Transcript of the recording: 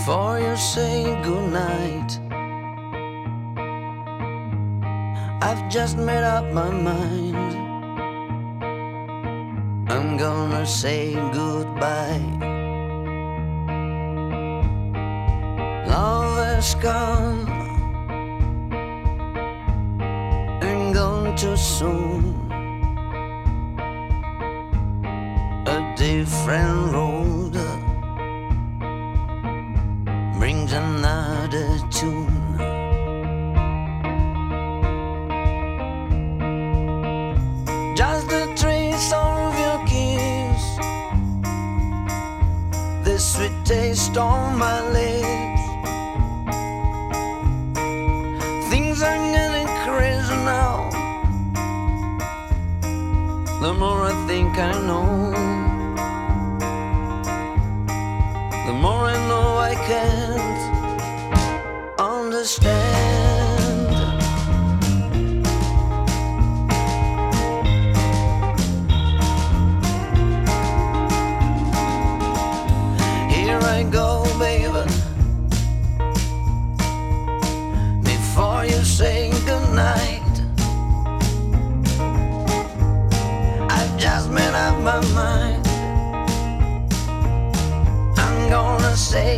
before you say goodnight. I've just made up my mind. I'm gonna say goodbye. Love has come and gone too soon. A different road brings another tune. Just the trace of your kiss, the sweet taste on my lips. Things are getting crazy now. The more I think I know, the more I know I can't understand. Here I go, baby, before you say goodnight. I've just made up my mind. I'm gonna say